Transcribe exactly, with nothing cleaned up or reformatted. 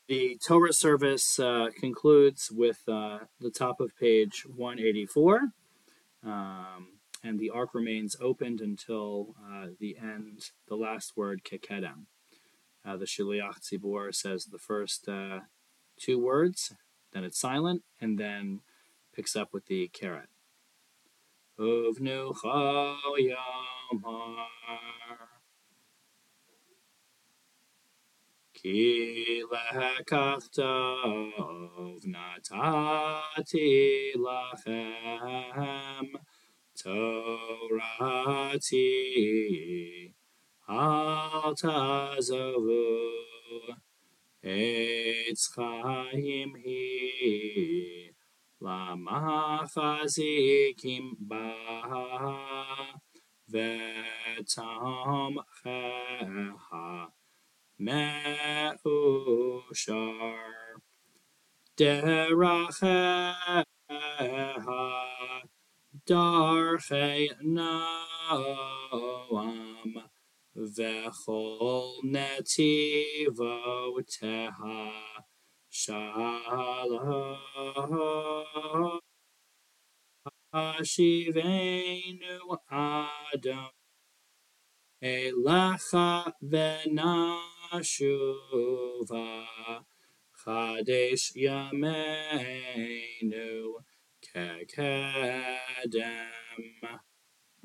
The Torah service uh, concludes with uh, the top of page one eighty-four, um, and the ark remains opened until uh, the end, the last word, kekedem. Uh, the Shiliach Tzibor says the first uh, two words, then it's silent, and then picks up with the keret. Uvnu Yomar Ki lekach tov natati lachem Torati al tazovu Eitz chaim hi lamachazikim ba vetam cheha me'ushar deracheha darchei noam vechol netivoteha shalom hashivenu Adon elecha v'nashuva Chadesh Yameinu Kekedem.